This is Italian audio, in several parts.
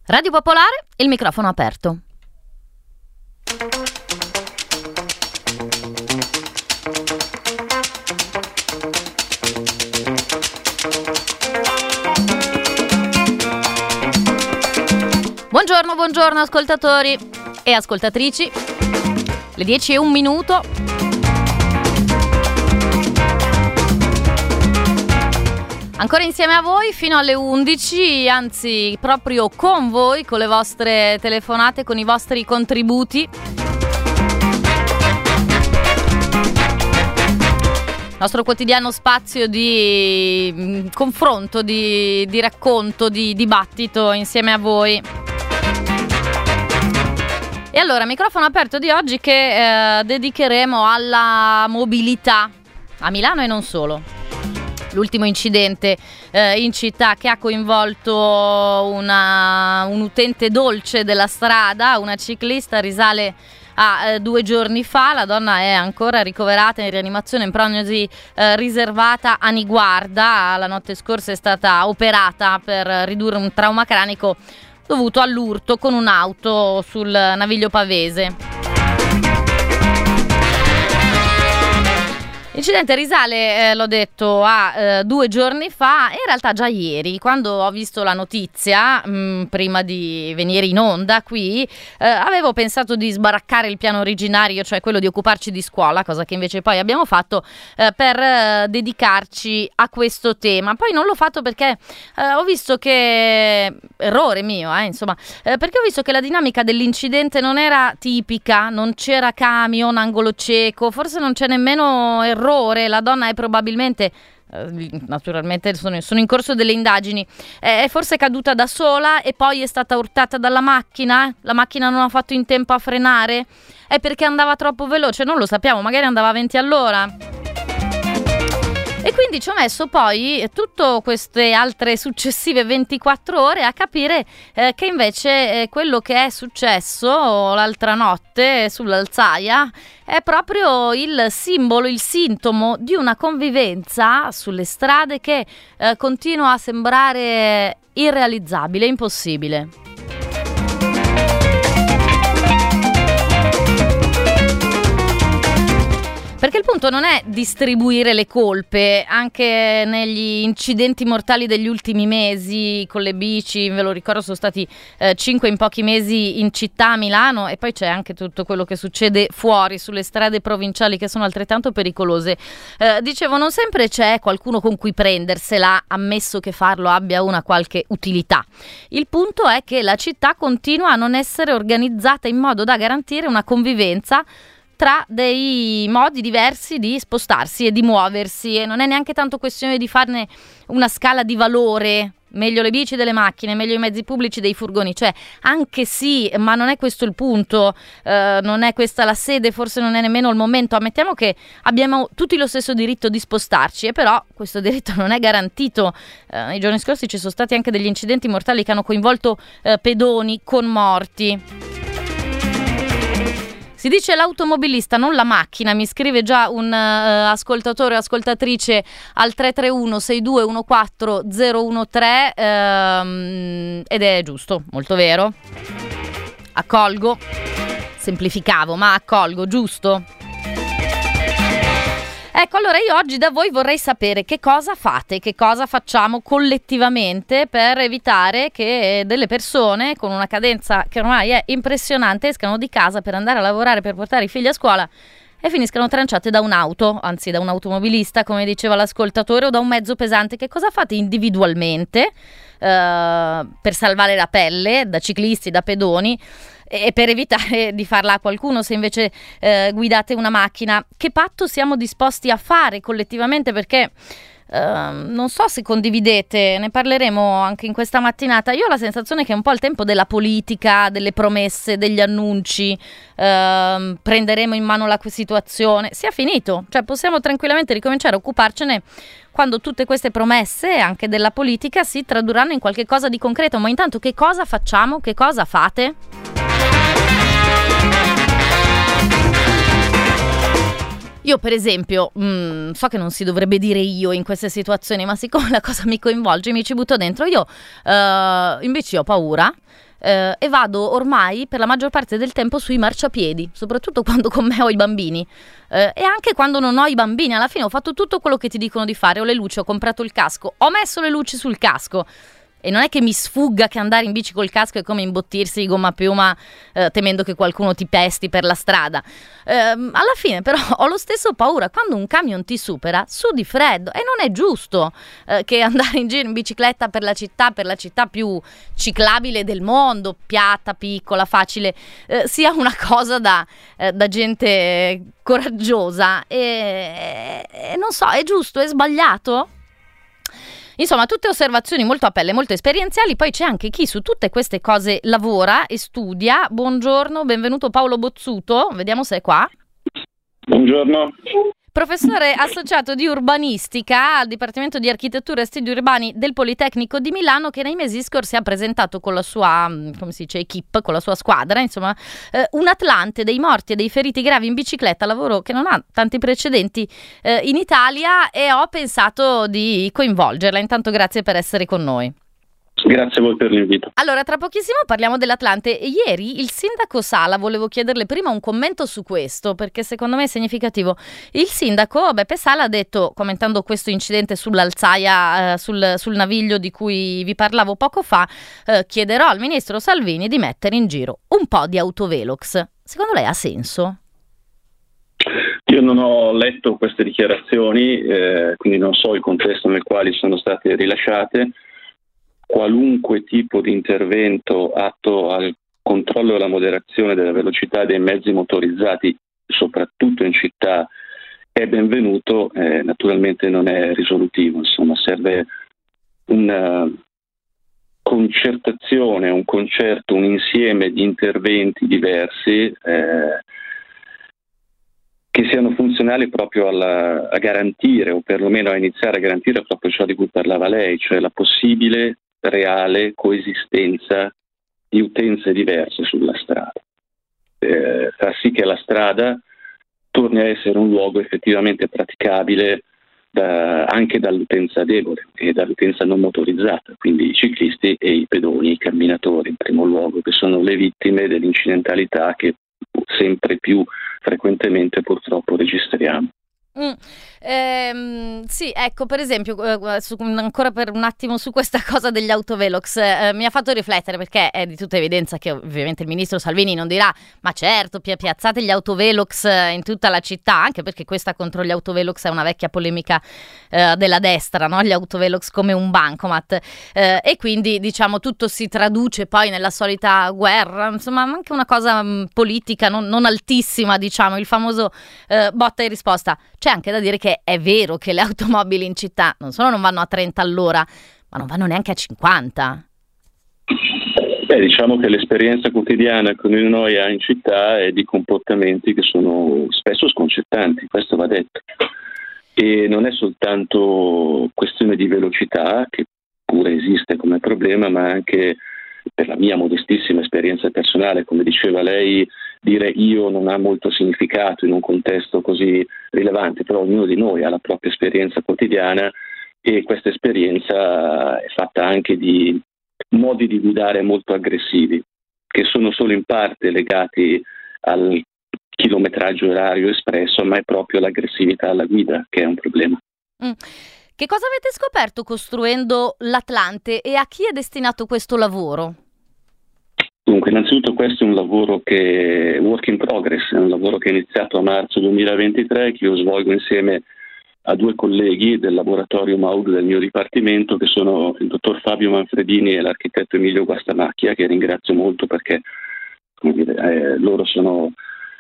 Radio Popolare, il microfono aperto. Buongiorno ascoltatori e ascoltatrici. Le 10:01. Ancora insieme a voi fino alle 11, anzi proprio con voi, con le vostre telefonate, con i vostri contributi. Nostro quotidiano spazio di confronto, di racconto, di dibattito insieme a voi. E allora, microfono aperto di oggi che dedicheremo alla mobilità a Milano e non solo. L'ultimo incidente in città che ha coinvolto un utente dolce della strada, una ciclista, risale a 2 giorni fa. La donna è ancora ricoverata in rianimazione in prognosi riservata a Niguarda. La notte scorsa è stata operata per ridurre un trauma cranico dovuto all'urto con un'auto sul Naviglio Pavese. L'incidente risale, l'ho detto, a 2 giorni fa, e in realtà già ieri, quando ho visto la notizia, prima di venire in onda qui, avevo pensato di sbaraccare il piano originario, cioè quello di occuparci di scuola, cosa che invece poi abbiamo fatto per dedicarci a questo tema. Poi non l'ho fatto perché ho visto che, errore mio, perché ho visto che la dinamica dell'incidente non era tipica, non c'era camion, angolo cieco, forse non c'è nemmeno errore. La donna è probabilmente, naturalmente sono in corso delle indagini, è forse caduta da sola e poi è stata urtata dalla macchina. La macchina non ha fatto in tempo a frenare, è perché andava troppo veloce, non lo sappiamo, magari andava a 20 all'ora. E quindi ci ho messo poi tutte queste altre successive 24 ore a capire che invece quello che è successo l'altra notte sull'Alzaia è proprio il simbolo, il sintomo di una convivenza sulle strade che continua a sembrare irrealizzabile, impossibile. Perché il punto non è distribuire le colpe. Anche negli incidenti mortali degli ultimi mesi con le bici, ve lo ricordo, sono stati 5 in pochi mesi in città a Milano, e poi c'è anche tutto quello che succede fuori sulle strade provinciali che sono altrettanto pericolose. Dicevo, non sempre c'è qualcuno con cui prendersela, ammesso che farlo abbia una qualche utilità. Il punto è che la città continua a non essere organizzata in modo da garantire una convivenza tra dei modi diversi di spostarsi e di muoversi, e non è neanche tanto questione di farne una scala di valore, meglio le bici delle macchine, meglio i mezzi pubblici dei furgoni, cioè anche sì, ma non è questo il punto, non è questa la sede, forse non è nemmeno il momento. Ammettiamo che abbiamo tutti lo stesso diritto di spostarci, e però questo diritto non è garantito. Nei giorni scorsi ci sono stati anche degli incidenti mortali che hanno coinvolto pedoni con morti. Si dice l'automobilista, non la macchina, mi scrive già un ascoltatore o ascoltatrice al 331 6214 013 ed è giusto, molto vero. Accolgo, semplificavo, ma accolgo, giusto? Ecco, allora io oggi da voi vorrei sapere che cosa fate, che cosa facciamo collettivamente per evitare che delle persone con una cadenza che ormai è impressionante escano di casa per andare a lavorare, per portare i figli a scuola e finiscano tranciate da un'auto, anzi da un automobilista, come diceva l'ascoltatore, o da un mezzo pesante. Che cosa fate individualmente per salvare la pelle, da ciclisti, da pedoni, e per evitare di farla a qualcuno se invece guidate una macchina? Che patto siamo disposti a fare collettivamente? Perché non so se condividete, ne parleremo anche in questa mattinata. Io ho la sensazione che è un po' il tempo della politica, delle promesse, degli annunci, prenderemo in mano la situazione, sia finito, cioè possiamo tranquillamente ricominciare a occuparcene quando tutte queste promesse anche della politica si tradurranno in qualche cosa di concreto. Ma intanto che cosa facciamo? Che cosa fate? Io per esempio, so che non si dovrebbe dire io in queste situazioni, ma siccome la cosa mi coinvolge, mi ci butto dentro. Io invece ho paura e vado ormai per la maggior parte del tempo sui marciapiedi, soprattutto quando con me ho i bambini, e anche quando non ho i bambini. Alla fine ho fatto tutto quello che ti dicono di fare, ho le luci, ho comprato il casco, ho messo le luci sul casco. E non è che mi sfugga che andare in bici col casco è come imbottirsi di gomma a piuma temendo che qualcuno ti pesti per la strada. Alla fine però ho lo stesso paura quando un camion ti supera su di freddo, e non è giusto che andare in giro in bicicletta per la città più ciclabile del mondo, piatta, piccola, facile, sia una cosa da gente coraggiosa, e non so, è giusto, è sbagliato? Insomma, tutte osservazioni molto a pelle, molto esperienziali. Poi c'è anche chi su tutte queste cose lavora e studia. Buongiorno, benvenuto Paolo Bozzuto, vediamo se è qua. Buongiorno. Professore associato di urbanistica al Dipartimento di Architettura e Studi Urbani del Politecnico di Milano, che nei mesi scorsi ha presentato con la sua, come si dice, equipe, con la sua squadra, insomma, un Atlante dei morti e dei feriti gravi in bicicletta, lavoro che non ha tanti precedenti in Italia, e ho pensato di coinvolgerla. Intanto grazie per essere con noi. Grazie a voi per l'invito. Allora, tra pochissimo parliamo dell'Atlante. Ieri il sindaco Sala, volevo chiederle prima un commento su questo, perché secondo me è significativo. Il sindaco Beppe Sala ha detto, commentando questo incidente sull'Alzaia, sul naviglio di cui vi parlavo poco fa, chiederò al ministro Salvini di mettere in giro un po' di autovelox. Secondo lei ha senso? Io non ho letto queste dichiarazioni, quindi non so il contesto nel quale sono state rilasciate. Qualunque tipo di intervento atto al controllo e alla moderazione della velocità dei mezzi motorizzati, soprattutto in città, è benvenuto, naturalmente non è risolutivo. Insomma, serve una concertazione, un concerto, un insieme di interventi diversi che siano funzionali proprio a garantire, o perlomeno a iniziare a garantire proprio ciò di cui parlava lei, cioè la possibile reale coesistenza di utenze diverse sulla strada, far sì che la strada torni a essere un luogo effettivamente praticabile anche dall'utenza debole e dall'utenza non motorizzata, quindi i ciclisti e i pedoni, i camminatori in primo luogo, che sono le vittime dell'incidentalità che sempre più frequentemente purtroppo registriamo. Sì, ecco, per esempio, ancora per un attimo su questa cosa degli autovelox, mi ha fatto riflettere, perché è di tutta evidenza che ovviamente il ministro Salvini non dirà ma certo, piazzate gli autovelox in tutta la città, anche perché questa contro gli autovelox è una vecchia polemica della destra, no? Gli autovelox come un bancomat, e quindi diciamo tutto si traduce poi nella solita guerra, insomma anche una cosa politica non altissima, diciamo, il famoso botta e risposta. C'è anche da dire che è vero che le automobili in città non solo non vanno a 30 all'ora, ma non vanno neanche a 50. Diciamo che l'esperienza quotidiana che ognuno di noi ha in città è di comportamenti che sono spesso sconcertanti, questo va detto. E non è soltanto questione di velocità, che pure esiste come problema, ma anche, per la mia modestissima esperienza personale, come diceva lei, dire io non ha molto significato in un contesto così rilevante, però ognuno di noi ha la propria esperienza quotidiana, e questa esperienza è fatta anche di modi di guidare molto aggressivi, che sono solo in parte legati al chilometraggio orario espresso, ma è proprio l'aggressività alla guida che è un problema. Che cosa avete scoperto costruendo l'Atlante, e a chi è destinato questo lavoro? Dunque, innanzitutto questo è un lavoro che è work in progress, è un lavoro che è iniziato a marzo 2023, che io svolgo insieme a due colleghi del laboratorio MAUD del mio dipartimento, che sono il dottor Fabio Manfredini e l'architetto Emilio Guastamacchia, che ringrazio molto perché loro sono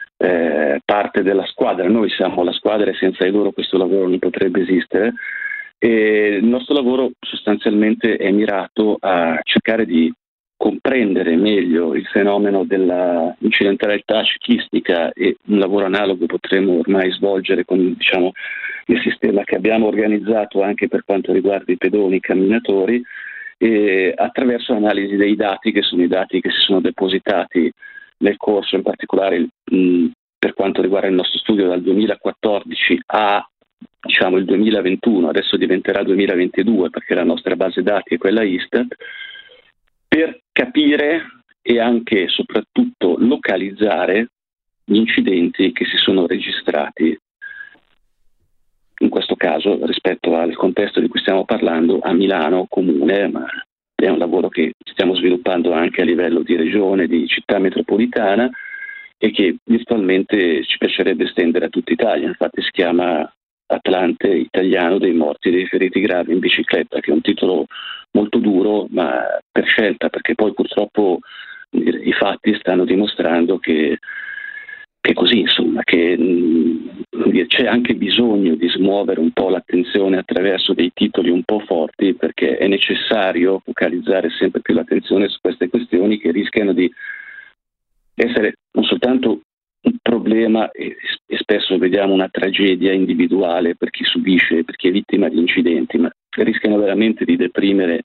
parte della squadra. Noi siamo la squadra e senza di loro questo lavoro non potrebbe esistere. E il nostro lavoro sostanzialmente è mirato a cercare di comprendere meglio il fenomeno della incidentalità ciclistica, e un lavoro analogo potremmo ormai svolgere con il sistema che abbiamo organizzato anche per quanto riguarda i pedoni, i camminatori, e attraverso l'analisi dei dati, che sono i dati che si sono depositati nel corso, in particolare per quanto riguarda il nostro studio dal 2014 a il 2021, adesso diventerà 2022 perché la nostra base dati è quella Istat, per capire e anche e soprattutto localizzare gli incidenti che si sono registrati, in questo caso rispetto al contesto di cui stiamo parlando a Milano comune, ma è un lavoro che stiamo sviluppando anche a livello di regione, di città metropolitana, e che virtualmente ci piacerebbe estendere a tutta Italia. Infatti si chiama Atlante italiano dei morti e dei feriti gravi in bicicletta, che è un titolo molto duro, ma per scelta, perché poi purtroppo i fatti stanno dimostrando che così, insomma, che c'è anche bisogno di smuovere un po' l'attenzione attraverso dei titoli un po' forti, perché è necessario focalizzare sempre più l'attenzione su queste questioni che rischiano di essere non soltanto un problema e spesso vediamo una tragedia individuale per chi subisce, per chi è vittima di incidenti, ma rischiano veramente di deprimere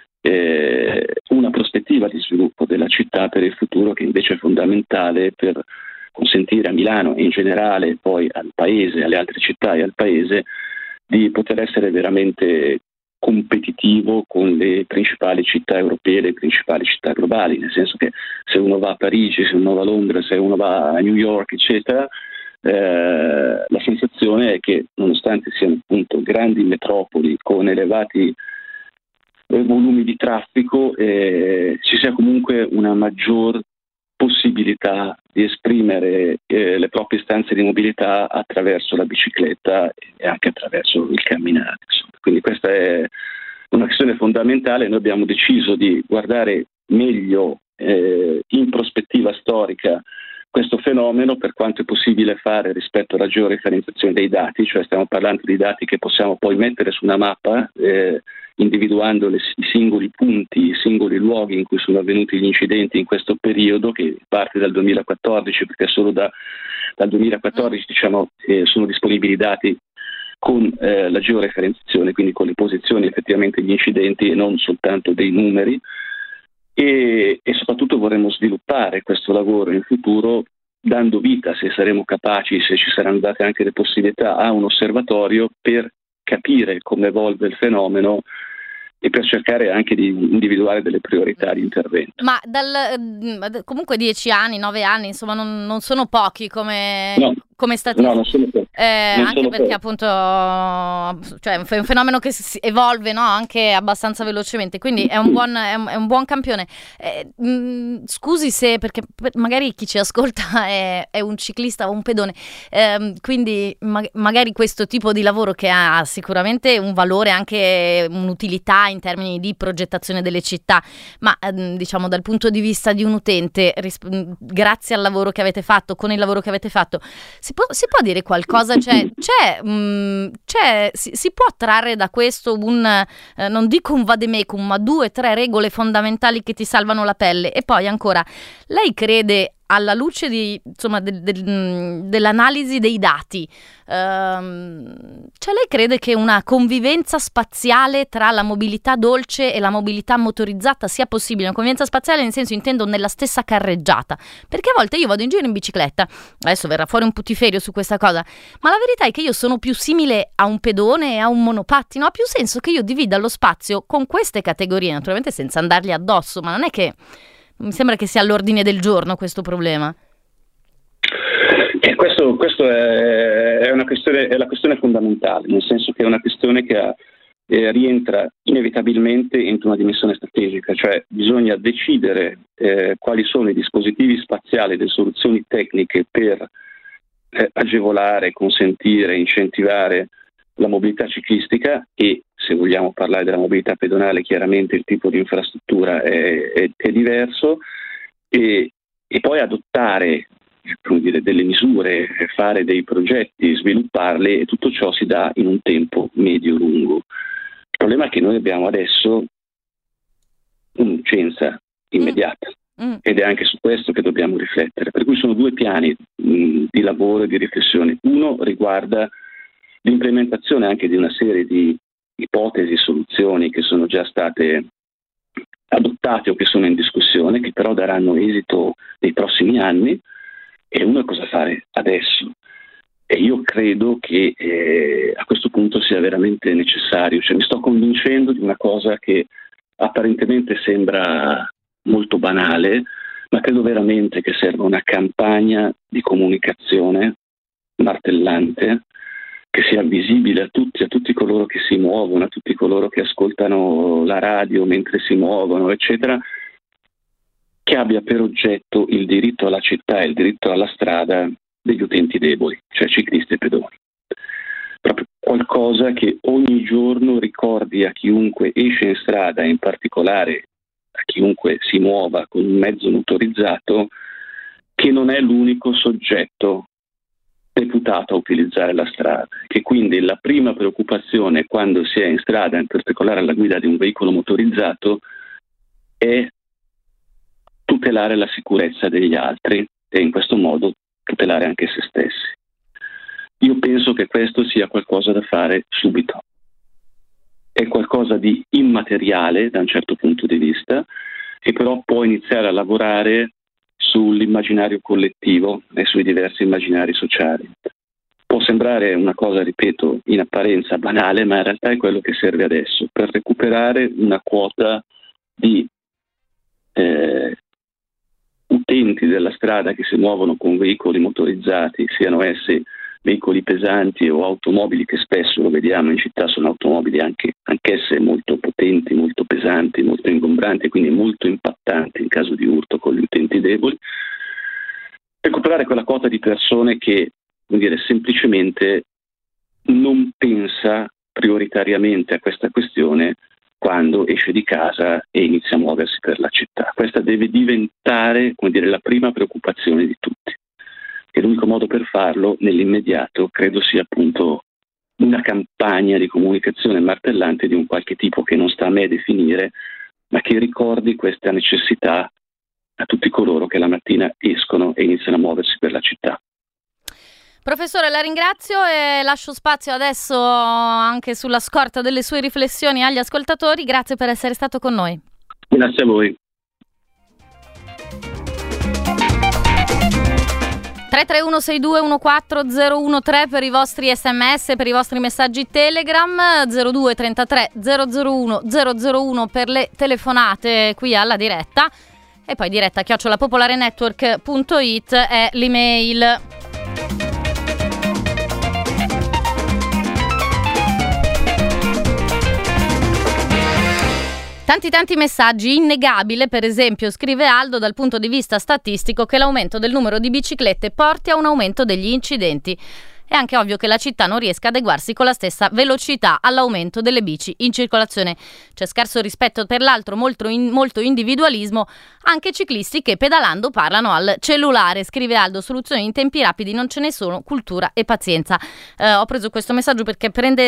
una prospettiva di sviluppo della città per il futuro, che invece è fondamentale per consentire a Milano e in generale poi al paese, alle altre città e al paese di poter essere veramente competitivo con le principali città europee, le principali città globali, nel senso che se uno va a Parigi, se uno va a Londra, se uno va a New York, eccetera, la sensazione è che nonostante siano appunto grandi metropoli con elevati volumi di traffico, ci sia comunque una maggior possibilità di esprimere le proprie istanze di mobilità attraverso la bicicletta e anche attraverso il camminare. Insomma. Quindi questa è una questione fondamentale. Noi abbiamo deciso di guardare meglio in prospettiva storica questo fenomeno, per quanto è possibile fare rispetto alla georeferenziazione dei dati, cioè stiamo parlando di dati che possiamo poi mettere su una mappa, individuando i singoli punti, i singoli luoghi in cui sono avvenuti gli incidenti in questo periodo, che parte dal 2014, perché solo dal 2014 sono disponibili dati con la georeferenziazione, quindi con le posizioni effettivamente degli incidenti e non soltanto dei numeri. E soprattutto vorremmo sviluppare questo lavoro in futuro, dando vita, se saremo capaci, se ci saranno date anche le possibilità, a un osservatorio per capire come evolve il fenomeno e per cercare anche di individuare delle priorità di intervento. Ma comunque 10 anni, 9 anni, insomma non sono pochi come statistica. No, non sono pochi. Anche perché appunto cioè, è un fenomeno che si evolve, no? Anche abbastanza velocemente, quindi è un buon campione. Scusi se, perché magari chi ci ascolta è un ciclista o un pedone, quindi magari questo tipo di lavoro, che ha sicuramente un valore, anche un'utilità in termini di progettazione delle città, ma diciamo dal punto di vista di un utente, grazie al lavoro che avete fatto, con il lavoro che avete fatto, si può dire qualcosa? Si può trarre da questo non dico un vademecum, ma 2 o 3 regole fondamentali che ti salvano la pelle? E poi ancora, lei crede, alla luce dell'analisi dei dati, lei crede che una convivenza spaziale tra la mobilità dolce e la mobilità motorizzata sia possibile? Una convivenza spaziale nel senso, intendo, nella stessa carreggiata, perché a volte io vado in giro in bicicletta, adesso verrà fuori un putiferio su questa cosa, ma la verità è che io sono più simile a un pedone e a un monopattino. Ha più senso che io divida lo spazio con queste categorie, naturalmente senza andargli addosso, ma non è che mi sembra che sia all'ordine del giorno questo problema. Questo è la questione fondamentale, nel senso che è una questione che rientra inevitabilmente in una dimensione strategica, cioè bisogna decidere quali sono i dispositivi spaziali, le soluzioni tecniche per agevolare, consentire, incentivare la mobilità ciclistica, e se vogliamo parlare della mobilità pedonale chiaramente il tipo di infrastruttura è diverso, e poi adottare delle misure, fare dei progetti, svilupparli, e tutto ciò si dà in un tempo medio-lungo. Il problema è che noi abbiamo adesso un'urgenza immediata ed è anche su questo che dobbiamo riflettere, per cui sono 2 piani di lavoro e di riflessione. Uno riguarda l'implementazione anche di una serie di ipotesi e soluzioni che sono già state adottate o che sono in discussione, che però daranno esito nei prossimi anni, e uno è cosa fare adesso. E io credo che a questo punto sia veramente necessario, cioè mi sto convincendo di una cosa che apparentemente sembra molto banale, ma credo veramente che serva una campagna di comunicazione martellante, che sia visibile a tutti coloro che si muovono, a tutti coloro che ascoltano la radio mentre si muovono, eccetera, che abbia per oggetto il diritto alla città e il diritto alla strada degli utenti deboli, cioè ciclisti e pedoni. Proprio qualcosa che ogni giorno ricordi a chiunque esce in strada, in particolare a chiunque si muova con un mezzo motorizzato, che non è l'unico soggetto deputato a utilizzare la strada, che quindi la prima preoccupazione quando si è in strada, in particolare alla guida di un veicolo motorizzato, è tutelare la sicurezza degli altri e in questo modo tutelare anche se stessi. Io penso che questo sia qualcosa da fare subito. È qualcosa di immateriale da un certo punto di vista, che però può iniziare a lavorare sull'immaginario collettivo e sui diversi immaginari sociali. Può sembrare una cosa, ripeto, in apparenza banale, ma in realtà è quello che serve adesso per recuperare una quota di utenti della strada che si muovono con veicoli motorizzati, siano essi veicoli pesanti o automobili, che spesso lo vediamo in città sono automobili anch'esse molto potenti, molto pesanti, molto ingombranti e quindi molto impattanti in caso di urto con gli utenti deboli. Recuperare quella quota di persone che, semplicemente non pensa prioritariamente a questa questione quando esce di casa e inizia a muoversi per la città. Questa deve diventare, la prima preoccupazione di tutti. E l'unico modo per farlo, nell'immediato, credo sia appunto una campagna di comunicazione martellante di un qualche tipo che non sta a me definire, ma che ricordi questa necessità a tutti coloro che la mattina escono e iniziano a muoversi per la città. Professore, la ringrazio e lascio spazio adesso anche sulla scorta delle sue riflessioni agli ascoltatori. Grazie per essere stato con noi. Grazie a voi. 331 6214013 per i vostri sms, per i vostri messaggi Telegram, 02 33 001 001 per le telefonate qui alla diretta e poi diretta@popolarenetwork.it è l'email. Tanti messaggi. Innegabile, per esempio, scrive Aldo, dal punto di vista statistico, che l'aumento del numero di biciclette porti a un aumento degli incidenti. È anche ovvio che la città non riesca ad adeguarsi con la stessa velocità all'aumento delle bici in circolazione. C'è scarso rispetto per l'altro, molto individualismo, anche ciclisti che pedalando parlano al cellulare. Scrive Aldo, soluzioni in tempi rapidi non ce ne sono, cultura e pazienza. Ho preso questo messaggio perché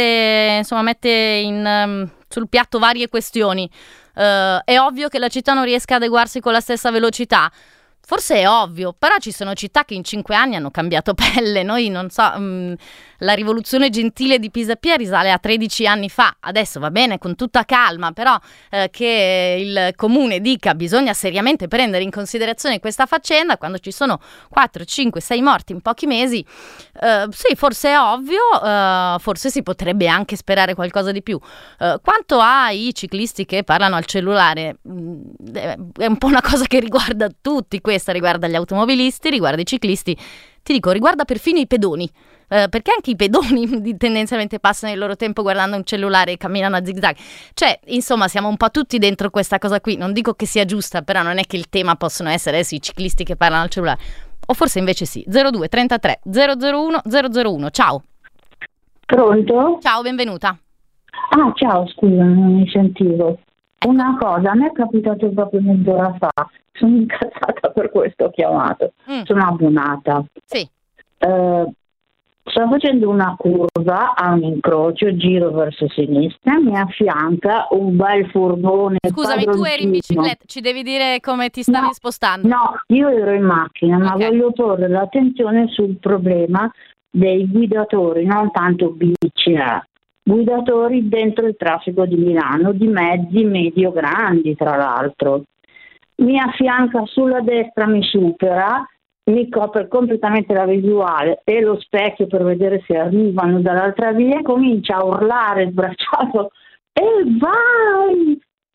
mette sul piatto varie questioni. È ovvio che la città non riesca ad adeguarsi con la stessa velocità. Forse è ovvio, però ci sono città che in 5 anni hanno cambiato pelle. Noi, la rivoluzione gentile di Pisapia risale a 13 anni fa. Adesso va bene, con tutta calma, però che il comune dica bisogna seriamente prendere in considerazione questa faccenda quando ci sono 4, 5, 6 morti in pochi mesi. Sì, forse è ovvio, forse si potrebbe anche sperare qualcosa di più. Quanto ai ciclisti che parlano al cellulare, è un po' una cosa che riguarda tutti. Questa riguarda gli automobilisti, riguarda i ciclisti, ti dico, riguarda perfino i pedoni, perché anche i pedoni tendenzialmente passano il loro tempo guardando un cellulare e camminano a zigzag. Cioè, insomma, siamo un po' tutti dentro questa cosa qui. Non dico che sia giusta, però non è che il tema possono essere adesso i ciclisti che parlano al cellulare. O forse invece sì. 02 33 001 001. Ciao. Pronto? Ciao, benvenuta. Ah, ciao, scusa, non mi sentivo. Una cosa, a me è capitato proprio mezz'ora fa. Sono incazzata, per questo ho chiamato. Sono abbonata. Sì. Sto facendo una curva a un incrocio, giro verso sinistra, mi affianca un bel furgone. Scusami, tu eri in bicicletta, ci devi dire come ti stavi spostando. No, io ero in macchina, ma voglio porre l'attenzione sul problema dei guidatori, non tanto bici, guidatori dentro il traffico di Milano, di mezzi medio-grandi tra l'altro. Mi affianca sulla destra, mi supera, mi copre completamente la visuale e lo specchio per vedere se arrivano dall'altra via, comincia a urlare sbracciato: e vai!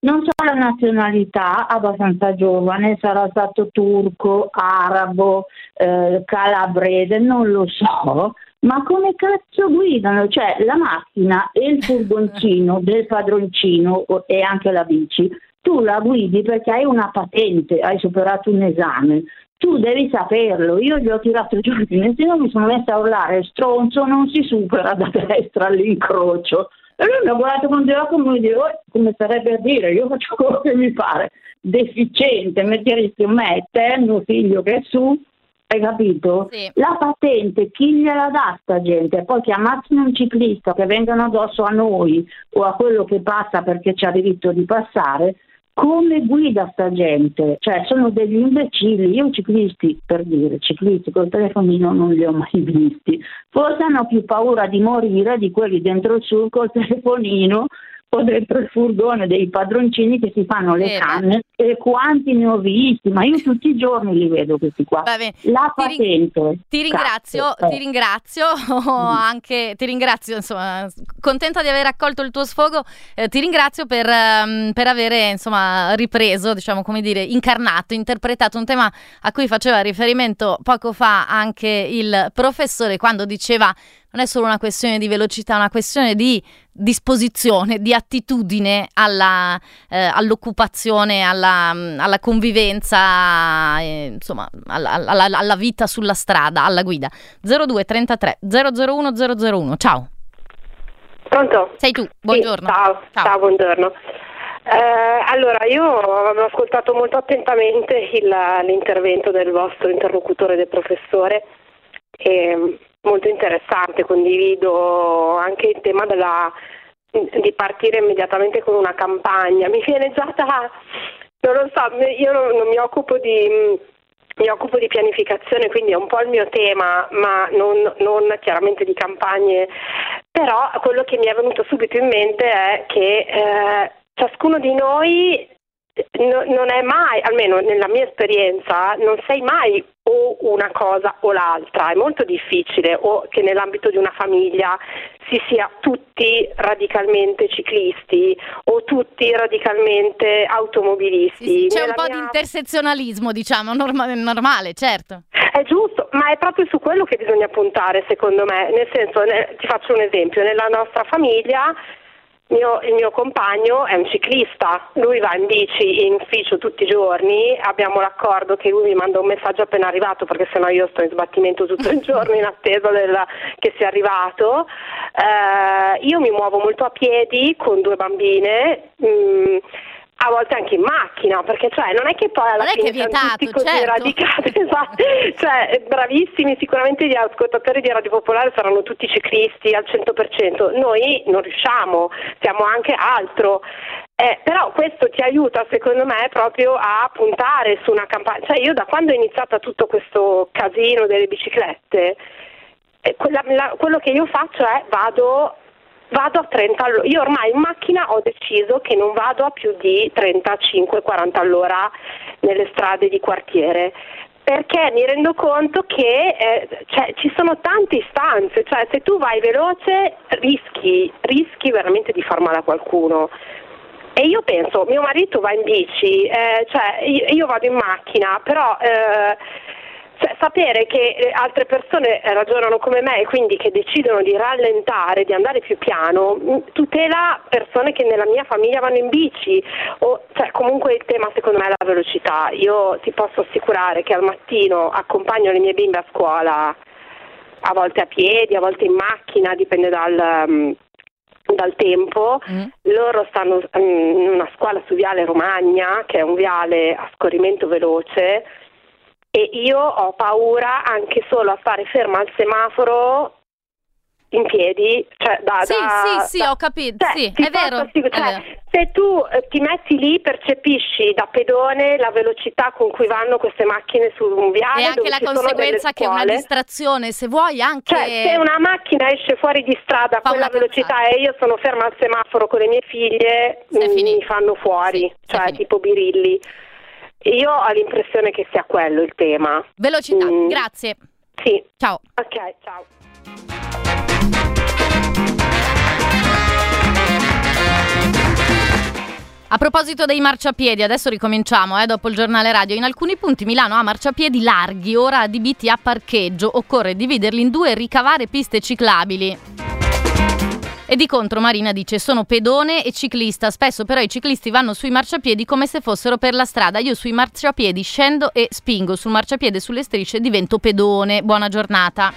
Non so la nazionalità, abbastanza giovane, sarà stato turco, arabo, calabrese, non lo so, ma come cazzo guidano? Cioè la macchina e il furgoncino del padroncino e anche la bici, tu la guidi perché hai una patente, hai superato un esame. Tu devi saperlo, io gli ho tirato giù il finestrino, mi sono messa a urlare, stronzo, non si supera da destra all'incrocio. E lui mi ha guardato con degli occhi come dire, come sarebbe a dire, io faccio quello che mi pare, deficiente, metteresti me e te, mio figlio che è su, hai capito? Sì. La patente, chi gliela dà sta gente? Poi chiamarsi un ciclista che vengano addosso a noi o a quello che passa perché c'ha diritto di passare, come guida sta gente? Cioè sono degli imbecilli. Io ciclisti col telefonino non li ho mai visti, forse hanno più paura di morire di quelli dentro il SUV col telefonino o dentro il furgone dei padroncini che si fanno le canne, e quanti ne ho visti, ma io tutti i giorni li vedo questi qua. La patente. Ti ringrazio anche, ti ringrazio, insomma, contenta di aver accolto il tuo sfogo, ti ringrazio per avere, insomma, ripreso, diciamo, come dire, incarnato, interpretato un tema a cui faceva riferimento poco fa anche il professore quando diceva non è solo una questione di velocità, è una questione di disposizione, di attitudine all'occupazione, alla convivenza, insomma, alla vita sulla strada, alla guida. 02 33 001 001. Ciao. Pronto? Sei tu, buongiorno. Sì, ciao, buongiorno. Allora, io avevo ascoltato molto attentamente l'intervento del vostro interlocutore, del professore, e molto interessante, condivido anche il tema di partire immediatamente con una campagna. Mi viene già non lo so, io non mi occupo di pianificazione, quindi è un po' il mio tema, ma non chiaramente di campagne, però quello che mi è venuto subito in mente è che ciascuno di noi non è mai, almeno nella mia esperienza, non sei mai o una cosa o l'altra. È molto difficile o che nell'ambito di una famiglia si sia tutti radicalmente ciclisti o tutti radicalmente automobilisti. Sì, c'è un po' di intersezionalismo, diciamo, normale, certo. È giusto, ma è proprio su quello che bisogna puntare, secondo me. Nel senso, ti faccio un esempio, nella nostra famiglia il mio compagno è un ciclista, lui va in bici in ufficio tutti i giorni, abbiamo l'accordo che lui mi manda un messaggio appena arrivato, perché sennò io sto in sbattimento tutto il giorno in attesa che sia arrivato. Io mi muovo molto a piedi con 2 bambine, a volte anche in macchina, perché cioè non è che poi alla fine siamo tutti così radicati, esatto. Cioè bravissimi, sicuramente gli ascoltatori di Radio Popolare saranno tutti ciclisti al 100%, noi non riusciamo, siamo anche altro. Però questo ti aiuta, secondo me, proprio a puntare su una campagna. Cioè io da quando è iniziata tutto questo casino delle biciclette, quello che io faccio è vado a 30 all'ora. Io ormai in macchina ho deciso che non vado a più di 35-40 all'ora nelle strade di quartiere, perché mi rendo conto che ci sono tante istanze, cioè se tu vai veloce rischi veramente di far male a qualcuno. E io penso, mio marito va in bici, cioè io vado in macchina, però cioè, sapere che altre persone ragionano come me e quindi che decidono di rallentare, di andare più piano, tutela persone che nella mia famiglia vanno in bici. Cioè, comunque il tema secondo me è la velocità. Io ti posso assicurare che al mattino accompagno le mie bimbe a scuola, a volte a piedi, a volte in macchina, dipende dal tempo. Loro stanno in una scuola su Viale Romagna, che è un viale a scorrimento veloce, e io ho paura anche solo a stare ferma al semaforo in piedi, cioè sì, ho capito, cioè, sì, è vero. Se tu ti metti lì, percepisci da pedone la velocità con cui vanno queste macchine su un viale, e anche la conseguenza che è una distrazione, se vuoi anche. Cioè, se una macchina esce fuori di strada a quella velocità e io sono ferma al semaforo con le mie figlie, mi fanno fuori, cioè tipo birilli. Io ho l'impressione che sia quello il tema. Velocità, grazie. Sì. Ciao. Ok, ciao. A proposito dei marciapiedi, adesso ricominciamo dopo il giornale radio. In alcuni punti Milano ha marciapiedi larghi, ora adibiti a parcheggio. Occorre dividerli in due e ricavare piste ciclabili. E di contro Marina dice: sono pedone e ciclista, spesso però i ciclisti vanno sui marciapiedi come se fossero per la strada. Io sui marciapiedi scendo e spingo, sul marciapiede sulle strisce divento pedone. Buona giornata.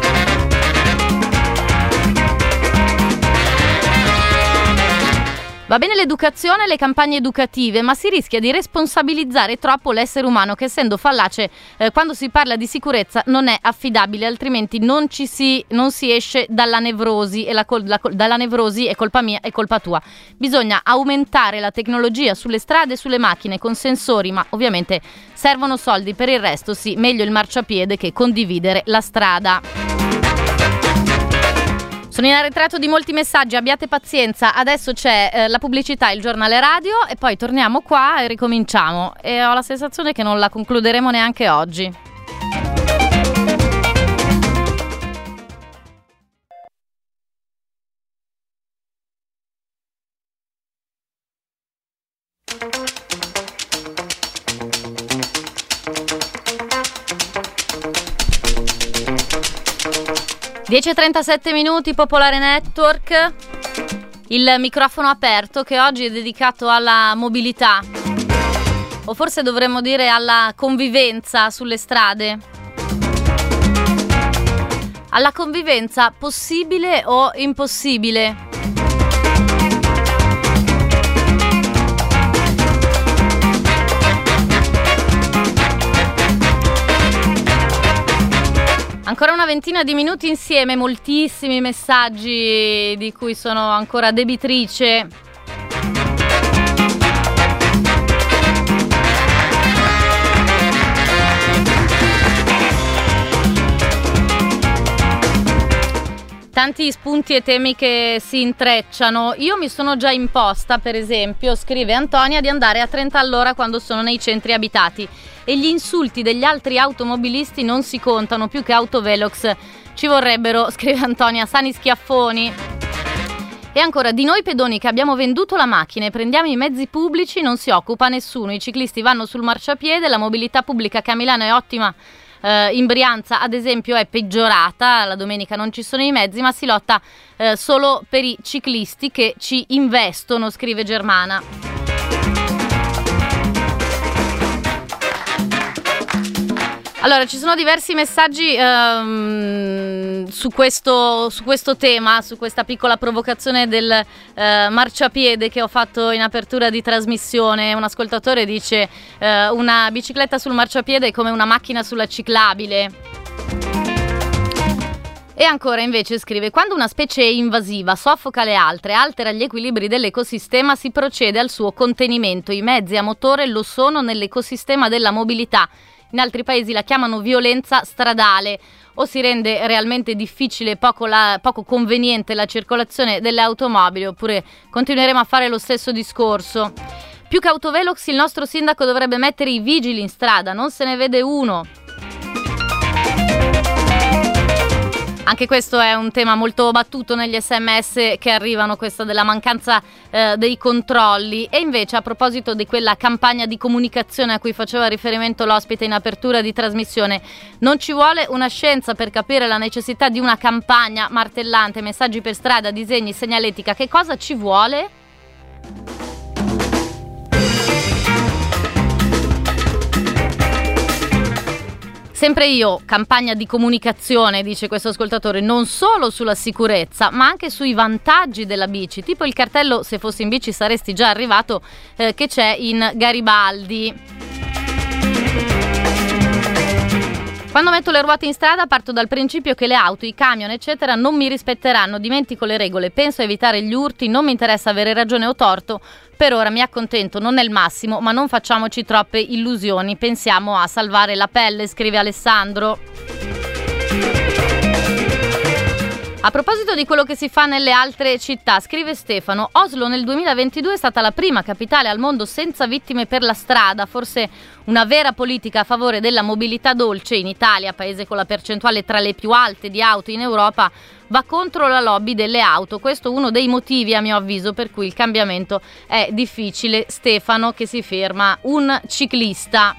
Va bene l'educazione e le campagne educative, ma si rischia di responsabilizzare troppo l'essere umano che, essendo fallace quando si parla di sicurezza, non è affidabile, altrimenti non si esce dalla nevrosi e dalla nevrosi è colpa mia, è colpa tua. Bisogna aumentare la tecnologia sulle strade e sulle macchine con sensori, ma ovviamente servono soldi. Per il resto sì, meglio il marciapiede che condividere la strada. Sono in arretrato di molti messaggi, abbiate pazienza, adesso c'è la pubblicità, il giornale radio e poi torniamo qua e ricominciamo. E ho la sensazione che non la concluderemo neanche oggi. (10:37), Popolare Network, il microfono aperto che oggi è dedicato alla mobilità, o forse dovremmo dire alla convivenza sulle strade. Alla convivenza possibile o impossibile? Ancora una ventina di minuti insieme, moltissimi messaggi di cui sono ancora debitrice. Tanti spunti e temi che si intrecciano. Io mi sono già imposta, per esempio, scrive Antonia, di andare a 30 all'ora quando sono nei centri abitati. E gli insulti degli altri automobilisti non si contano, più che autovelox ci vorrebbero, scrive Antonia, sani schiaffoni. E ancora, di noi pedoni che abbiamo venduto la macchina e prendiamo i mezzi pubblici non si occupa nessuno, i ciclisti vanno sul marciapiede, la mobilità pubblica che a Milano è ottima, in Brianza ad esempio è peggiorata, la domenica non ci sono i mezzi ma si lotta solo per i ciclisti che ci investono, scrive Germana. Allora, ci sono diversi messaggi su questo tema, su questa piccola provocazione del marciapiede che ho fatto in apertura di trasmissione. Un ascoltatore dice una bicicletta sul marciapiede è come una macchina sulla ciclabile. E ancora invece scrive: quando una specie è invasiva, soffoca le altre, altera gli equilibri dell'ecosistema, si procede al suo contenimento. I mezzi a motore lo sono nell'ecosistema della mobilità. In altri paesi la chiamano violenza stradale. O si rende realmente difficile e poco conveniente la circolazione delle automobili, oppure continueremo a fare lo stesso discorso. Più che autovelox, il nostro sindaco dovrebbe mettere i vigili in strada, non se ne vede uno. Anche questo è un tema molto battuto negli SMS che arrivano, questo della mancanza dei controlli. E invece, a proposito di quella campagna di comunicazione a cui faceva riferimento l'ospite in apertura di trasmissione, non ci vuole una scienza per capire la necessità di una campagna martellante, messaggi per strada, disegni, segnaletica. Che cosa ci vuole? Sempre io, campagna di comunicazione, dice questo ascoltatore, non solo sulla sicurezza, ma anche sui vantaggi della bici, tipo il cartello "se fossi in bici saresti già arrivato" che c'è in Garibaldi. Quando metto le ruote in strada parto dal principio che le auto, i camion, eccetera, non mi rispetteranno, dimentico le regole, penso a evitare gli urti, non mi interessa avere ragione o torto. Per ora mi accontento, non è il massimo, ma non facciamoci troppe illusioni, pensiamo a salvare la pelle, scrive Alessandro. A proposito di quello che si fa nelle altre città, scrive Stefano, Oslo nel 2022 è stata la prima capitale al mondo senza vittime per la strada, forse una vera politica a favore della mobilità dolce in Italia, paese con la percentuale tra le più alte di auto in Europa, va contro la lobby delle auto. Questo è uno dei motivi, a mio avviso, per cui il cambiamento è difficile. Stefano, che si ferma un ciclista.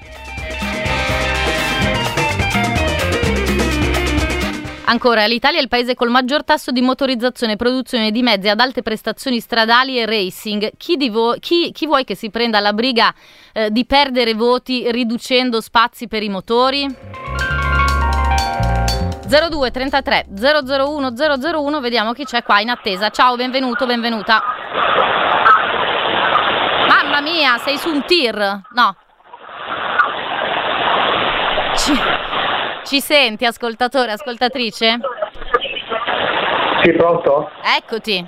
Ancora, l'Italia è il paese col maggior tasso di motorizzazione e produzione di mezzi ad alte prestazioni stradali e racing. Chi vuoi che si prenda la briga di perdere voti riducendo spazi per i motori? 02 33 001 001, vediamo chi c'è qua in attesa. Ciao, benvenuto, benvenuta. Mamma mia, sei su un tir? No. Ci senti, ascoltatore, ascoltatrice? Sì, pronto? Eccoti.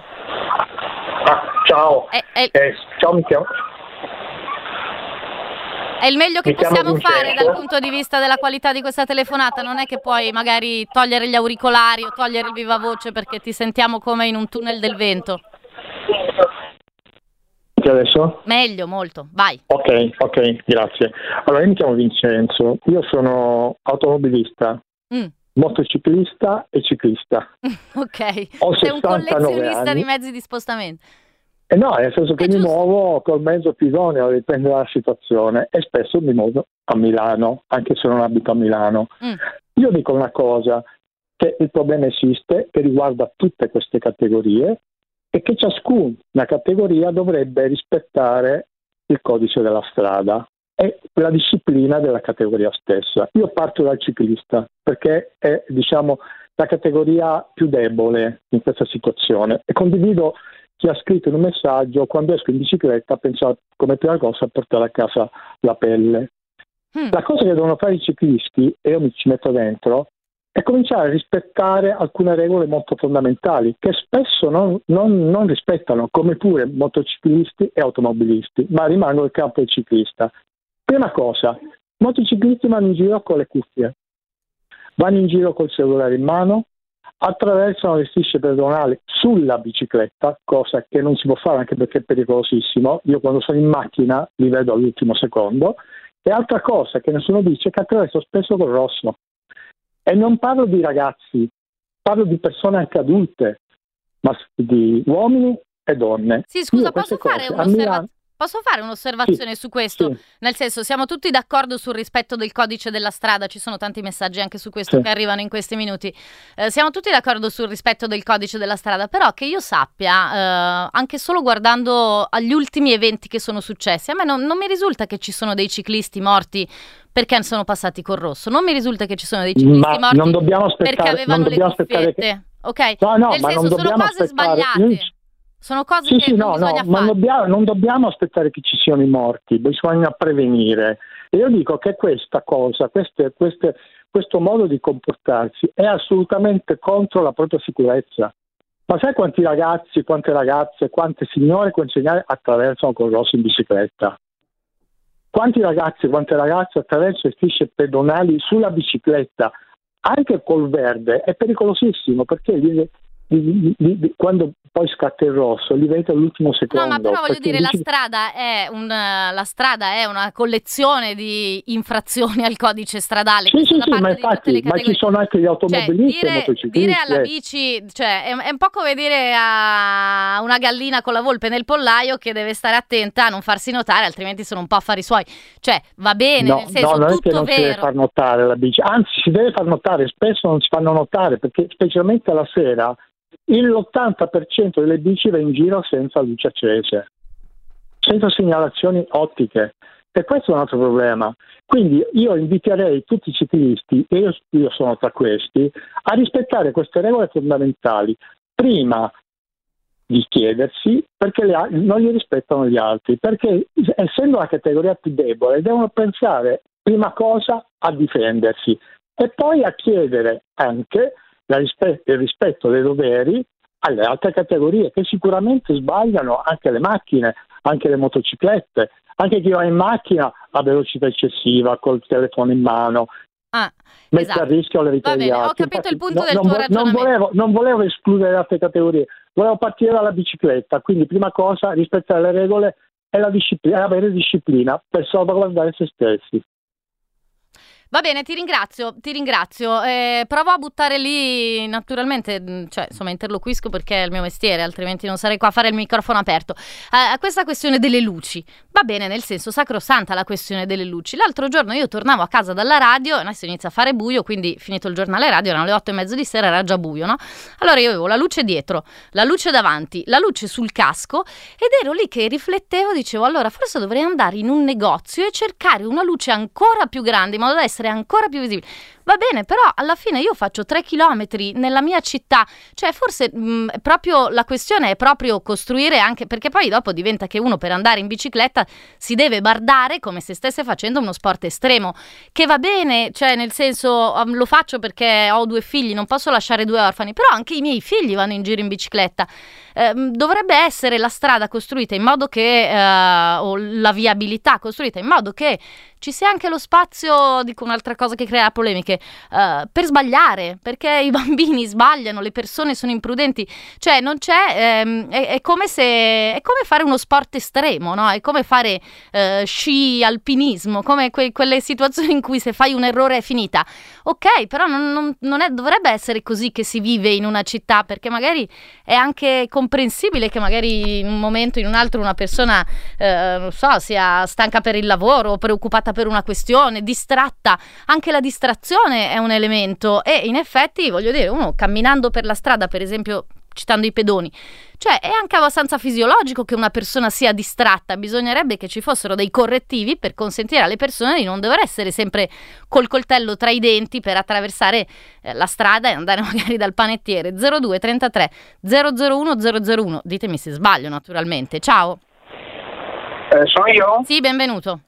Ciao. Ciao, mi chiamo. È il meglio che possiamo fare dal punto di vista della qualità di questa telefonata. Non è che puoi magari togliere gli auricolari o togliere il vivavoce perché ti sentiamo come in un tunnel del vento. Adesso? Meglio, molto, vai. Ok, grazie. Allora, io mi chiamo Vincenzo, io sono automobilista, motociclista e ciclista. Ok, ho sei un collezionista anni. di mezzi di spostamento. No, nel senso che mi muovo col mezzo più idoneo, dipende dalla situazione, e spesso mi muovo a Milano, anche se non abito a Milano. Io dico una cosa, che il problema esiste, che riguarda tutte queste categorie, e che ciascuna categoria dovrebbe rispettare il codice della strada e la disciplina della categoria stessa. Io parto dal ciclista perché è, la categoria più debole in questa situazione, e condivido chi ha scritto in un messaggio: quando esco in bicicletta penso come prima cosa a portare a casa la pelle. La cosa che devono fare i ciclisti, e io mi ci metto dentro, è cominciare a rispettare alcune regole molto fondamentali che spesso non rispettano, come pure motociclisti e automobilisti, ma rimangono nel campo del ciclista. Prima cosa, motociclisti vanno in giro con le cuffie, vanno in giro col cellulare in mano, attraversano le strisce pedonali sulla bicicletta, cosa che non si può fare anche perché è pericolosissimo. Io quando sono in macchina li vedo all'ultimo secondo. E altra cosa che nessuno dice è che attraverso spesso col rosso. E non parlo di ragazzi, parlo di persone anche adulte, ma di uomini e donne. Sì, scusa, posso fare un'osservazione su questo? Sì. Nel senso, siamo tutti d'accordo sul rispetto del codice della strada, ci sono tanti messaggi anche su questo che arrivano in questi minuti. Siamo tutti d'accordo sul rispetto del codice della strada, però che io sappia, anche solo guardando agli ultimi eventi che sono successi, a me non mi risulta che ci sono dei ciclisti morti perché sono passati col rosso. Non mi risulta che ci sono dei ciclisti morti non dobbiamo aspettare, perché avevano le cuffiette. Ok? No, nel senso, sono cose sbagliate. Sono cose che non bisogna fare. Non dobbiamo aspettare che ci siano i morti, bisogna prevenire. E io dico che questa cosa, questo modo di comportarsi è assolutamente contro la propria sicurezza. Ma sai quanti ragazzi, quante ragazze, quante signore, quanti segnali attraversano col rosso in bicicletta? Quanti ragazzi, quante ragazze attraversano le strisce pedonali sulla bicicletta, anche col verde? È pericolosissimo perché quando poi scatta il rosso li vedi all'ultimo secondo. No, ma però voglio dire, la strada è una collezione di infrazioni al codice stradale. Sì, ma infatti, ma ci sono anche gli automobilisti e motociclisti. Dire alla bici, cioè è un po' come dire a una gallina con la volpe nel pollaio che deve stare attenta a non farsi notare, altrimenti sono un po' affari suoi. Cioè, va bene, nel senso, non tutto è che non vero. Si deve far notare la bici, anzi si deve far notare, spesso non si fanno notare, perché specialmente alla sera l'80% delle bici va in giro senza luci accese, senza segnalazioni ottiche, e questo è un altro problema. Quindi io inviterei tutti i ciclisti, e io sono tra questi, a rispettare queste regole fondamentali prima di chiedersi perché non li rispettano gli altri, perché essendo la categoria più debole devono pensare prima cosa a difendersi e poi a chiedere anche il rispetto dei doveri alle altre categorie che sicuramente sbagliano, anche le macchine, anche le motociclette, anche chi va in macchina a velocità eccessiva col telefono in mano. mette esatto. a rischio le vite Va degli bene, altri. ho capito il punto Infatti, del tuo ragionamento. non volevo escludere altre categorie, volevo partire dalla bicicletta, quindi prima cosa rispettare le regole e la disciplina, avere disciplina per salvaguardare se stessi. Va bene, ti ringrazio. Provo a buttare lì, naturalmente, cioè, insomma, interloquisco perché è il mio mestiere, altrimenti non sarei qua a fare il microfono aperto. A questa questione delle luci, va bene, nel senso sacrosanta la questione delle luci. L'altro giorno io tornavo a casa dalla radio, adesso inizia a fare buio, quindi finito il giornale radio, erano le 8:30 di sera, era già buio, no? Allora io avevo la luce dietro, la luce davanti, la luce sul casco ed ero lì che riflettevo, dicevo, allora forse dovrei andare in un negozio e cercare una luce ancora più grande, in modo da essere ancora più visibile. Va bene, però alla fine io faccio 3 chilometri nella mia città, cioè forse proprio la questione è proprio costruire anche, perché poi dopo diventa che uno per andare in bicicletta si deve bardare come se stesse facendo uno sport estremo, che va bene, cioè nel senso lo faccio perché ho 2 figli, non posso lasciare 2 orfani, però anche i miei figli vanno in giro in bicicletta. Dovrebbe essere la strada costruita in modo che, o la viabilità costruita in modo che ci sia anche lo spazio, dico un'altra cosa che crea polemiche, per sbagliare, perché i bambini sbagliano, le persone sono imprudenti, cioè non c'è, è come fare uno sport estremo, no? È come fare sci alpinismo, come quelle situazioni in cui se fai un errore è finita. Ok, però non dovrebbe essere così che si vive in una città, perché magari è anche comprensibile che magari in un momento, in un altro, una persona, non so, sia stanca per il lavoro, preoccupata per una questione, distratta. Anche la distrazione è un elemento e in effetti, voglio dire, uno camminando per la strada, per esempio, citando i pedoni, cioè è anche abbastanza fisiologico che una persona sia distratta. Bisognerebbe che ci fossero dei correttivi per consentire alle persone di non dover essere sempre col coltello tra i denti per attraversare la strada e andare magari dal panettiere. 02 33 001 001. Ditemi se sbaglio, naturalmente. Ciao. Sono io? Sì, benvenuto.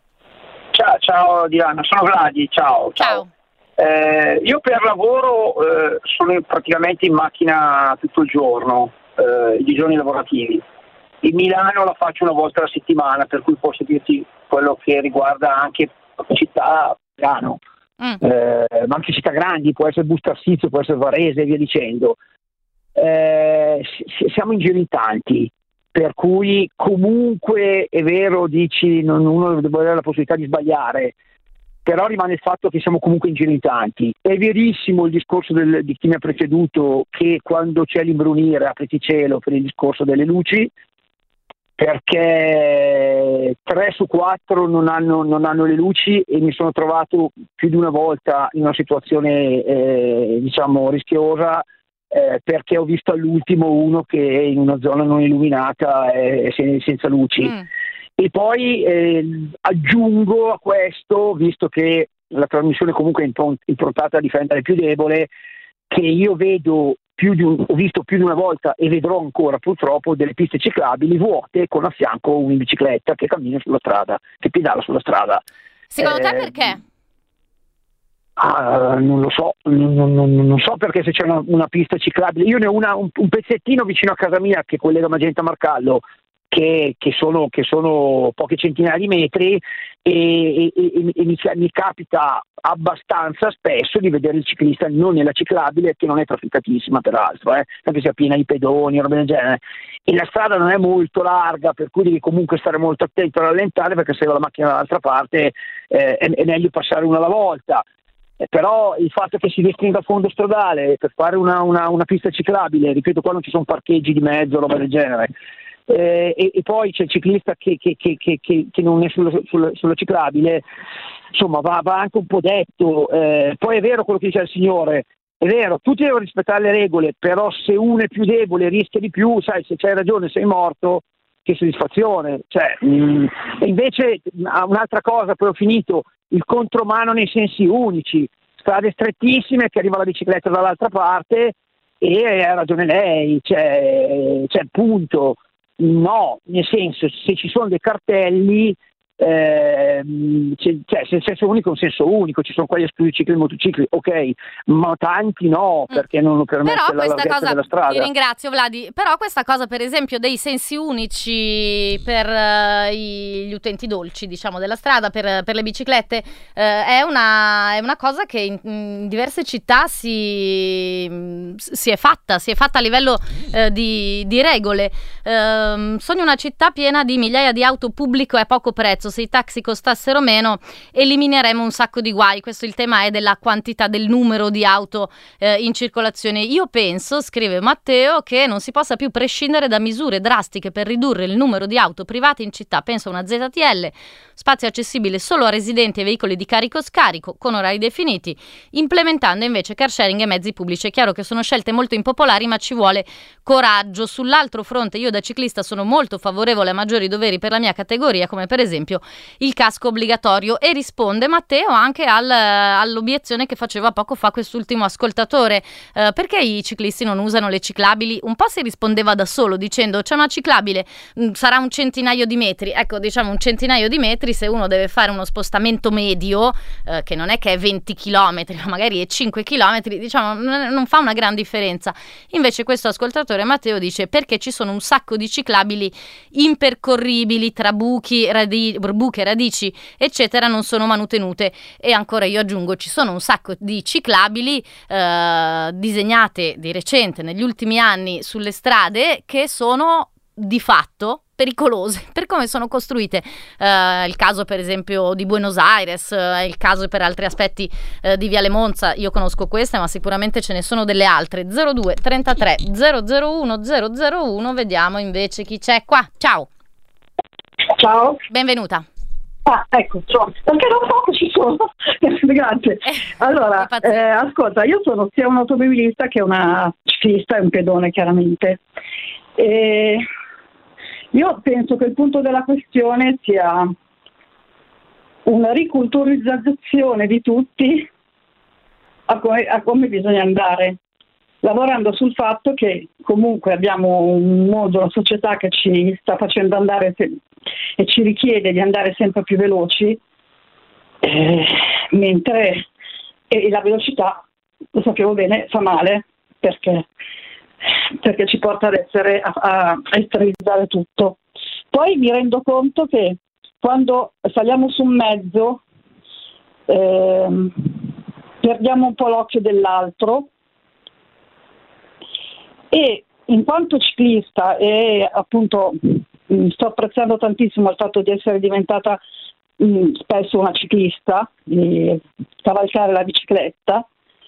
Ciao Diana, sono Vladi, ciao. Io per lavoro sono praticamente in macchina tutto il giorno, i giorni lavorativi. In Milano la faccio una volta alla settimana, per cui posso dirti quello che riguarda anche città Milano, ma anche città grandi, può essere Bustarsizio, può essere Varese e via dicendo. Siamo in giro in tanti. Per cui comunque è vero, dici, uno deve avere la possibilità di sbagliare, però rimane il fatto che siamo comunque in giro in tanti. È verissimo il discorso di chi mi ha preceduto, che quando c'è l'imbrunire apriti cielo per il discorso delle luci, perché 3 su 4 non hanno le luci e mi sono trovato più di una volta in una situazione diciamo rischiosa, perché ho visto all'ultimo uno che è in una zona non illuminata e senza luci. E poi aggiungo a questo, visto che la trasmissione comunque è improntata a difendere il più debole, che io vedo ho visto più di una volta e vedrò ancora purtroppo delle piste ciclabili vuote con a fianco uno in bicicletta che cammina sulla strada, che pedala sulla strada. Secondo te perché? Non lo so, non so perché se c'è una pista ciclabile. Io ne ho un pezzettino vicino a casa mia che collega Magenta Marcallo, che sono poche centinaia di metri e mi capita abbastanza spesso di vedere il ciclista non nella ciclabile, che non è trafficatissima peraltro, anche sia piena di pedoni o roba del genere, e la strada non è molto larga, per cui devi comunque stare molto attento a rallentare, perché se va la macchina dall'altra parte è meglio passare una alla volta. Però il fatto che si restringa il fondo stradale per fare una pista ciclabile, ripeto, qua non ci sono parcheggi di mezzo, roba del genere, e poi c'è il ciclista che non è sulla ciclabile, insomma va anche un po' detto. Poi è vero quello che dice il signore, è vero, tutti devono rispettare le regole, però se uno è più debole rischia di più, sai, se c'hai ragione sei morto, che soddisfazione. E invece un'altra cosa, poi ho finito, il contromano nei sensi unici, strade strettissime che arriva la bicicletta dall'altra parte e ha ragione lei, cioè punto. No, nel senso, se ci sono dei cartelli se senso unico è un senso unico, ci sono quelli esclusi cicli e motocicli, ok, ma tanti no, perché non lo permette la larghezza della strada. Ti ringrazio Vladi, però questa cosa per esempio dei sensi unici per gli utenti dolci, diciamo, della strada, per le biciclette, è una cosa che in diverse città si è fatta a livello di regole. Sogno una città piena di migliaia di auto pubblico a poco prezzo. Se i taxi costassero meno elimineremo un sacco di guai. Questo il tema è della quantità, del numero di auto in circolazione. Io penso, scrive Matteo, che non si possa più prescindere da misure drastiche per ridurre il numero di auto private in città. Penso a una ZTL, spazio accessibile solo a residenti e veicoli di carico-scarico con orari definiti, implementando invece car sharing e mezzi pubblici. È chiaro che sono scelte molto impopolari, ma ci vuole coraggio. Sull'altro fronte io da ciclista sono molto favorevole a maggiori doveri per la mia categoria, come per esempio il casco obbligatorio. E risponde Matteo anche all'obiezione che faceva poco fa quest'ultimo ascoltatore, perché i ciclisti non usano le ciclabili? Un po' si rispondeva da solo dicendo c'è una ciclabile, sarà un centinaio di metri. Ecco, diciamo un centinaio di metri, se uno deve fare uno spostamento medio, che non è che è 20 km, ma magari è 5 km, diciamo non fa una gran differenza. Invece questo ascoltatore Matteo dice perché ci sono un sacco di ciclabili impercorribili tra buche, radici eccetera, non sono manutenute. E ancora io aggiungo, ci sono un sacco di ciclabili disegnate di recente negli ultimi anni sulle strade che sono di fatto pericolose per come sono costruite. Il caso per esempio di Buenos Aires, il caso per altri aspetti di Viale Monza. Io conosco queste, ma sicuramente ce ne sono delle altre. 02 33 001 001. Vediamo invece chi c'è qua. Ciao. Ciao. Benvenuta. Ecco, perché non so che ci sono. Grazie. Allora, ascolta, io sono sia un automobilista che una ciclista e un pedone, chiaramente. Io penso che il punto della questione sia una riculturizzazione di tutti a come bisogna andare, lavorando sul fatto che comunque abbiamo un mondo, una società che ci sta facendo andare e ci richiede di andare sempre più veloci, mentre la velocità, lo sappiamo bene, fa male perché ci porta ad a esterilizzare tutto. Poi mi rendo conto che quando saliamo su un mezzo perdiamo un po' l'occhio dell'altro, e in quanto ciclista e appunto sto apprezzando tantissimo il fatto di essere diventata spesso una ciclista, di cavalcare la bicicletta.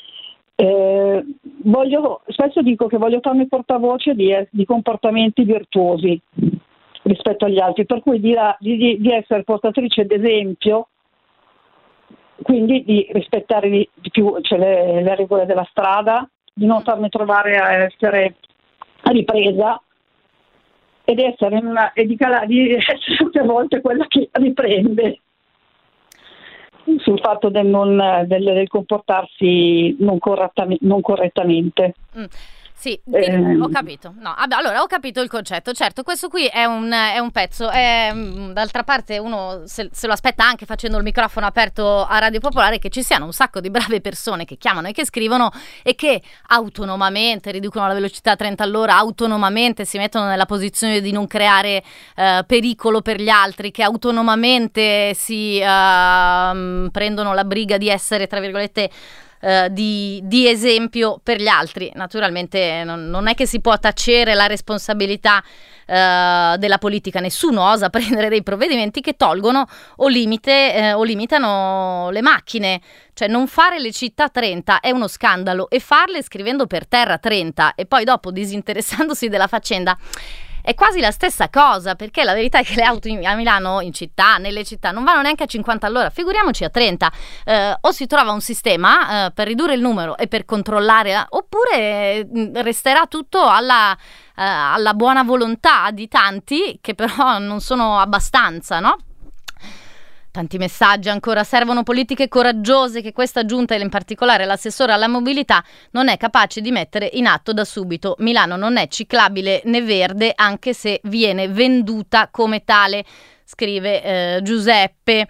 Spesso dico che voglio farmi portavoce di comportamenti virtuosi rispetto agli altri, per cui di essere portatrice d'esempio, quindi di rispettare di più le regole della strada, di non farmi trovare a essere ripresa ed essere di essere tutte a volte quella che riprende sul fatto del comportarsi non correttamente. Sì, ho capito. No, allora ho capito il concetto. Certo, questo qui è un pezzo. D'altra parte uno se lo aspetta anche facendo il microfono aperto a Radio Popolare, che ci siano un sacco di brave persone che chiamano e che scrivono e che autonomamente riducono la velocità a 30 all'ora, autonomamente si mettono nella posizione di non creare pericolo per gli altri, che autonomamente si prendono la briga di essere, tra virgolette, di esempio per gli altri. Naturalmente non è che si può tacere la responsabilità della politica. Nessuno osa prendere dei provvedimenti che tolgono o limitano le macchine. Cioè, non fare le città 30 è uno scandalo, e farle scrivendo per terra 30 e poi dopo disinteressandosi della faccenda è quasi la stessa cosa, perché la verità è che le auto a Milano, in città, nelle città, non vanno neanche a 50 all'ora, figuriamoci a 30. O si trova un sistema per ridurre il numero e per controllare, oppure resterà tutto alla buona volontà di tanti, che però non sono abbastanza, no? Tanti messaggi ancora. Servono politiche coraggiose che questa giunta, e in particolare l'assessore alla mobilità, non è capace di mettere in atto da subito. Milano non è ciclabile né verde, anche se viene venduta come tale. scrive Giuseppe.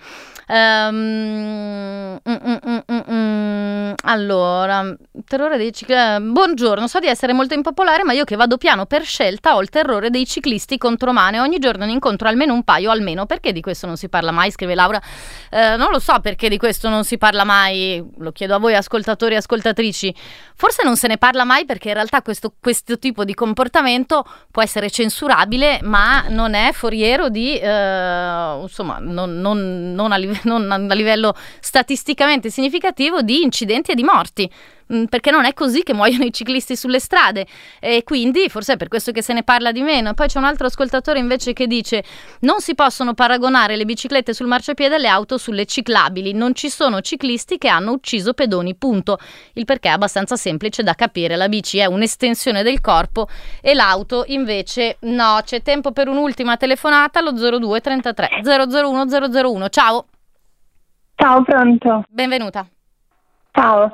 Allora, terrore dei ciclisti. Buongiorno, so di essere molto impopolare, ma io che vado piano per scelta ho il terrore dei ciclisti contromane. Ogni giorno ne incontro almeno un paio, almeno. Perché di questo non si parla mai? Scrive Laura. Non lo so perché di questo non si parla mai, lo chiedo a voi ascoltatori e ascoltatrici. Forse non se ne parla mai perché in realtà questo tipo di comportamento può essere censurabile, ma non è foriero di insomma non a livello statisticamente significativo di incidenti e di morti, perché non è così che muoiono i ciclisti sulle strade, e quindi forse è per questo che se ne parla di meno. Poi c'è un altro ascoltatore invece che dice: non si possono paragonare le biciclette sul marciapiede e le auto sulle ciclabili, non ci sono ciclisti che hanno ucciso pedoni, punto. Il perché è abbastanza semplice da capire: la bici è un'estensione del corpo e l'auto invece no. C'è tempo per un'ultima telefonata allo 02 33 001 001. Ciao. Ciao, pronto? Benvenuta. Ciao.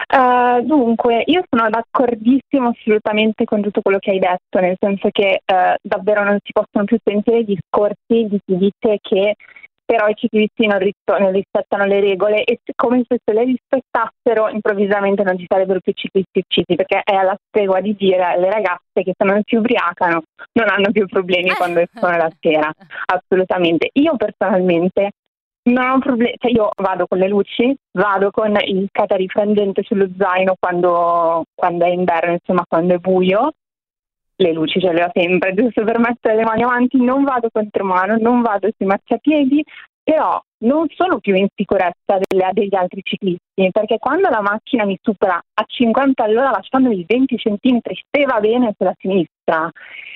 Dunque, io sono d'accordissimo assolutamente con tutto quello che hai detto, nel senso che davvero non si possono più sentire discorsi di chi dice che però i ciclisti non rispettano le regole, e come se le rispettassero improvvisamente non ci sarebbero più ciclisti uccisi, perché è alla stregua di dire alle ragazze che se non si ubriacano non hanno più problemi quando escono la sera. Assolutamente. Io personalmente non ho problemi, cioè io vado con le luci, vado con il catarifrangente sullo zaino quando è inverno, insomma quando è buio, le luci ce le ho sempre, giusto per mettere le mani avanti, non vado contromano, non vado sui marciapiedi, però non sono più in sicurezza degli altri ciclisti, perché quando la macchina mi supera a 50 all'ora lasciandomi 20 centimetri, se va bene sulla sinistra,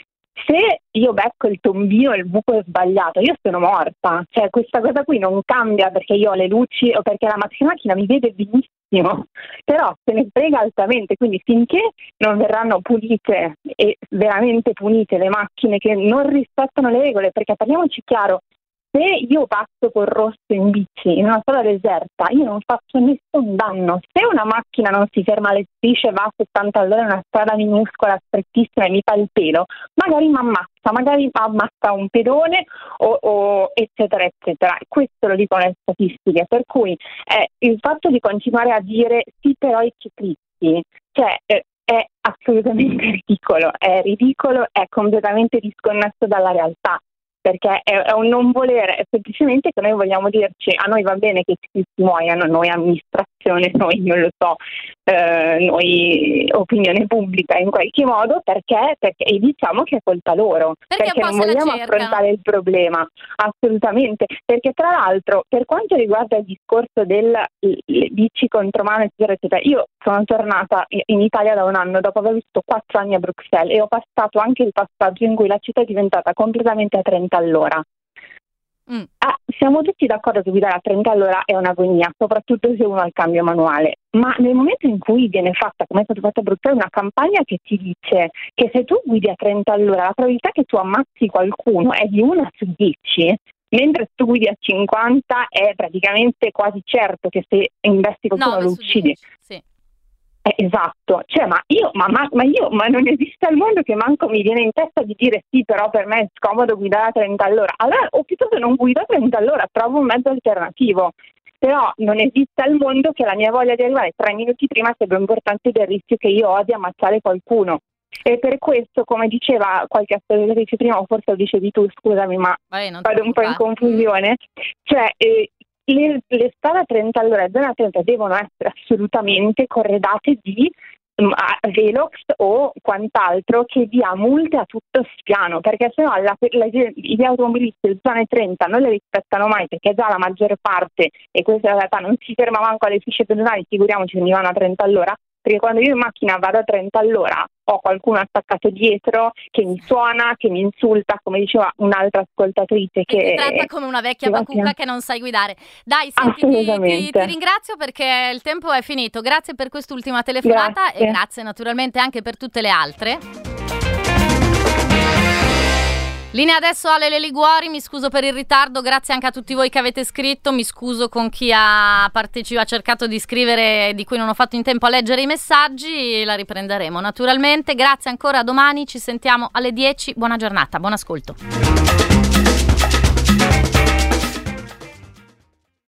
se io becco il tombino e il buco è sbagliato, io sono morta. Cioè questa cosa qui non cambia perché io ho le luci o perché la macchina mi vede benissimo, però se ne frega altamente. Quindi finché non verranno pulite e veramente punite le macchine che non rispettano le regole, perché parliamoci chiaro, se io passo col rosso in bici in una strada deserta, io non faccio nessun danno. Se una macchina non si ferma alle strisce, va a 70 all'ora in una strada minuscola, strettissima e mi fa il pelo, magari mi ammazza un pedone o eccetera eccetera. Questo lo dicono le statistiche, per cui il fatto di continuare a dire sì però i ciclisti, cioè è assolutamente ridicolo, è completamente disconnesso dalla realtà. Perché è un non volere, è semplicemente che noi vogliamo dirci a noi va bene che i ciclisti muoiano, noi amministrazione, noi non lo so, noi opinione pubblica in qualche modo, perché e diciamo che è colpa loro, perché non vogliamo affrontare il problema, assolutamente, perché tra l'altro per quanto riguarda il discorso del bici contromano eccetera eccetera, io sono tornata in Italia da un anno dopo aver vissuto 4 anni a Bruxelles e ho passato anche il passaggio in cui la città è diventata completamente a 30 all'ora. Siamo tutti d'accordo che guidare a 30 all'ora è un'agonia, soprattutto se uno ha il cambio manuale, ma nel momento in cui viene fatta, come è stato fatto a Bruxelles, una campagna che ti dice che se tu guidi a 30 all'ora la probabilità che tu ammazzi qualcuno è di 1 su 10, mentre se tu guidi a 50 è praticamente quasi certo che se investi qualcuno lo uccidi. Sì. Esatto, cioè ma non esiste al mondo che manco mi viene in testa di dire sì, però per me è scomodo guidare a 30 all'ora. Allora, o piuttosto non guido a 30 all'ora, trovo un mezzo alternativo. Però non esiste al mondo che la mia voglia di arrivare 3 minuti prima sia più importante del rischio che io ho di ammazzare qualcuno. E per questo, come diceva qualche ascoltatrice prima, o forse lo dicevi tu, scusami, ma vado un po' in confusione, cioè le strade a 30 all'ora e zona 30 devono essere assolutamente corredate di velox o quant'altro che dia multe a tutto spiano, perché sennò gli automobilisti le zone 30 non le rispettano mai, perché già la maggior parte, e questa in realtà non si ferma manco alle fisce pedonali, figuriamoci se mi vanno a 30 all'ora, perché quando io in macchina vado a 30 all'ora ho qualcuno attaccato dietro che mi suona, che mi insulta, come diceva un'altra ascoltatrice. Che ti tratta come una vecchia bacucca che non sai guidare. Dai, senti, ti ringrazio perché il tempo è finito. Grazie per quest'ultima telefonata. Grazie. E grazie naturalmente anche per tutte le altre. Linea adesso a Lele Liguori, mi scuso per il ritardo, grazie anche a tutti voi che avete scritto, mi scuso con chi ha cercato di scrivere di cui non ho fatto in tempo a leggere i messaggi, la riprenderemo naturalmente, grazie ancora, a domani, ci sentiamo alle 10, buona giornata, buon ascolto.